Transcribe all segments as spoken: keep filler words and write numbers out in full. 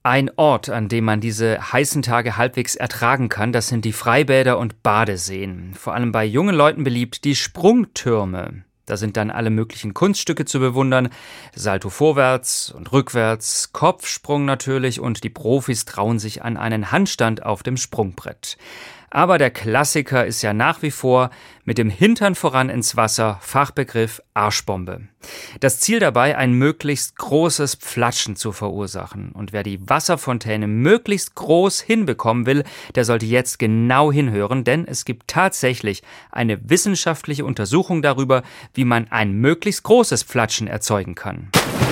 Ein Ort, an dem man diese heißen Tage halbwegs ertragen kann, das sind die Freibäder und Badeseen. Vor allem bei jungen Leuten beliebt die Sprungtürme. Da sind dann alle möglichen Kunststücke zu bewundern. Salto vorwärts und rückwärts, Kopfsprung natürlich und die Profis trauen sich an einen Handstand auf dem Sprungbrett. Aber der Klassiker ist ja nach wie vor mit dem Hintern voran ins Wasser, Fachbegriff Arschbombe. Das Ziel dabei, ein möglichst großes Pflatschen zu verursachen. Und wer die Wasserfontäne möglichst groß hinbekommen will, der sollte jetzt genau hinhören, denn es gibt tatsächlich eine wissenschaftliche Untersuchung darüber, wie man ein möglichst großes Pflatschen erzeugen kann.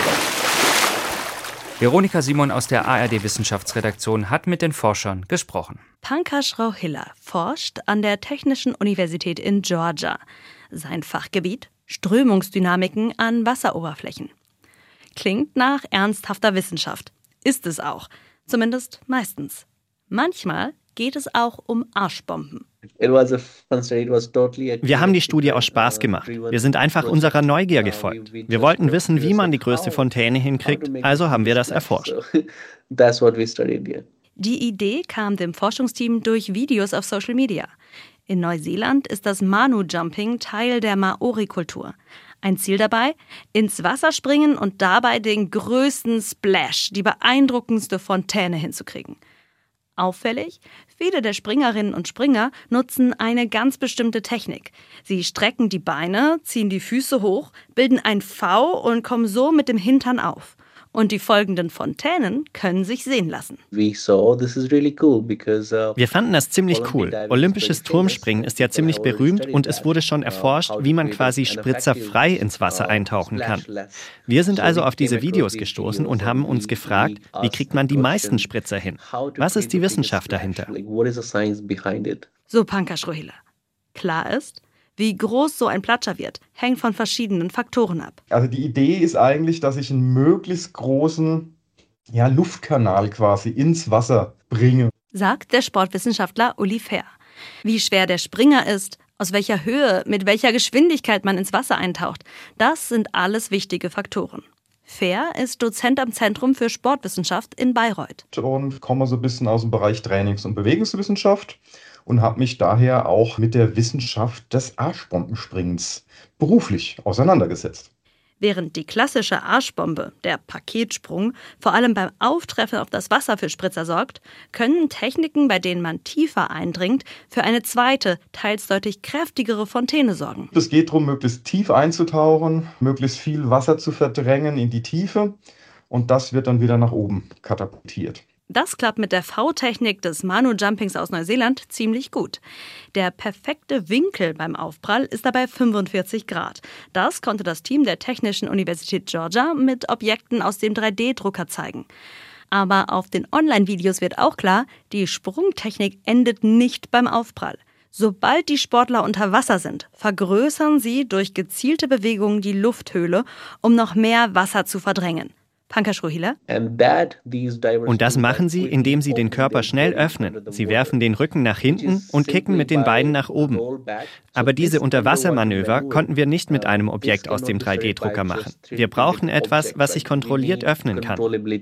Veronika Simon aus der A R D-Wissenschaftsredaktion hat mit den Forschern gesprochen. Pankaj Rouhilla forscht an der Technischen Universität in Georgia. Sein Fachgebiet: Strömungsdynamiken an Wasseroberflächen. Klingt nach ernsthafter Wissenschaft. Ist es auch. Zumindest meistens. Manchmal geht es auch um Arschbomben. Wir haben die Studie aus Spaß gemacht. Wir sind einfach unserer Neugier gefolgt. Wir wollten wissen, wie man die größte Fontäne hinkriegt, also haben wir das erforscht. Die Idee kam dem Forschungsteam durch Videos auf Social Media. In Neuseeland ist das Manu-Jumping Teil der Maori-Kultur. Ein Ziel dabei? Ins Wasser springen und dabei den größten Splash, die beeindruckendste Fontäne hinzukriegen. Auffällig? Viele der Springerinnen und Springer nutzen eine ganz bestimmte Technik. Sie strecken die Beine, ziehen die Füße hoch, bilden ein V und kommen so mit dem Hintern auf. Und die folgenden Fontänen können sich sehen lassen. Wir fanden das ziemlich cool. Olympisches Turmspringen ist ja ziemlich berühmt und es wurde schon erforscht, wie man quasi spritzerfrei ins Wasser eintauchen kann. Wir sind also auf diese Videos gestoßen und haben uns gefragt, wie kriegt man die meisten Spritzer hin? Was ist die Wissenschaft dahinter? So Pankaj Rouhilla. Klar ist, wie groß so ein Platscher wird, hängt von verschiedenen Faktoren ab. Also die Idee ist eigentlich, dass ich einen möglichst großen ja, Luftkanal quasi ins Wasser bringe. Sagt der Sportwissenschaftler Uli Fehr. Wie schwer der Springer ist, aus welcher Höhe, mit welcher Geschwindigkeit man ins Wasser eintaucht, das sind alles wichtige Faktoren. Fehr ist Dozent am Zentrum für Sportwissenschaft in Bayreuth. Und komme so ein bisschen aus dem Bereich Trainings- und Bewegungswissenschaft. Und habe mich daher auch mit der Wissenschaft des Arschbombenspringens beruflich auseinandergesetzt. Während die klassische Arschbombe, der Paketsprung, vor allem beim Auftreffen auf das Wasser für Spritzer sorgt, können Techniken, bei denen man tiefer eindringt, für eine zweite, teils deutlich kräftigere Fontäne sorgen. Es geht darum, möglichst tief einzutauchen, möglichst viel Wasser zu verdrängen in die Tiefe und das wird dann wieder nach oben katapultiert. Das klappt mit der V-Technik des Manu-Jumpings aus Neuseeland ziemlich gut. Der perfekte Winkel beim Aufprall ist dabei fünfundvierzig Grad. Das konnte das Team der Technischen Universität Georgia mit Objekten aus dem drei D Drucker zeigen. Aber auf den Online-Videos wird auch klar, die Sprungtechnik endet nicht beim Aufprall. Sobald die Sportler unter Wasser sind, vergrößern sie durch gezielte Bewegungen die Lufthöhle, um noch mehr Wasser zu verdrängen. Pankaj Rouhilla. Und das machen sie, indem sie den Körper schnell öffnen. Sie werfen den Rücken nach hinten und kicken mit den Beinen nach oben. Aber diese Unterwassermanöver konnten wir nicht mit einem Objekt aus dem drei D Drucker machen. Wir brauchen etwas, was sich kontrolliert öffnen kann.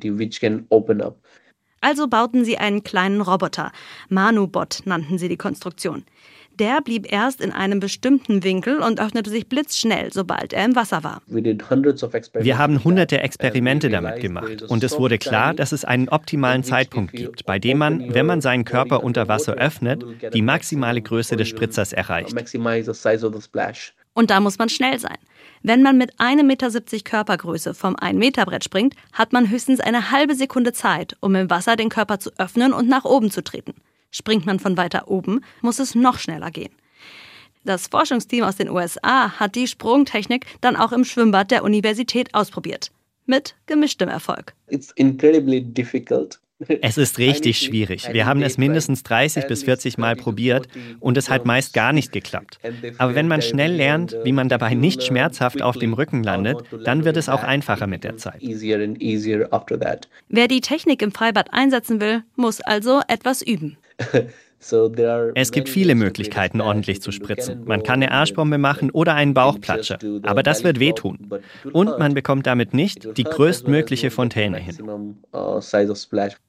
Also bauten sie einen kleinen Roboter. Manubot nannten sie die Konstruktion. Der blieb erst in einem bestimmten Winkel und öffnete sich blitzschnell, sobald er im Wasser war. Wir haben hunderte Experimente damit gemacht und es wurde klar, dass es einen optimalen Zeitpunkt gibt, bei dem man, wenn man seinen Körper unter Wasser öffnet, die maximale Größe des Spritzers erreicht. Und da muss man schnell sein. Wenn man mit ein Meter siebzig Körpergröße vom ein Meter Brett springt, hat man höchstens eine halbe Sekunde Zeit, um im Wasser den Körper zu öffnen und nach oben zu treten. Springt man von weiter oben, muss es noch schneller gehen. Das Forschungsteam aus den U S A hat die Sprungtechnik dann auch im Schwimmbad der Universität ausprobiert. Mit gemischtem Erfolg. Es ist richtig schwierig. Wir haben es mindestens dreißig bis vierzig Mal probiert und es hat meist gar nicht geklappt. Aber wenn man schnell lernt, wie man dabei nicht schmerzhaft auf dem Rücken landet, dann wird es auch einfacher mit der Zeit. Wer die Technik im Freibad einsetzen will, muss also etwas üben. Es gibt viele Möglichkeiten, ordentlich zu spritzen. Man kann eine Arschbombe machen oder einen Bauchplatscher, aber das wird wehtun. Und man bekommt damit nicht die größtmögliche Fontäne hin.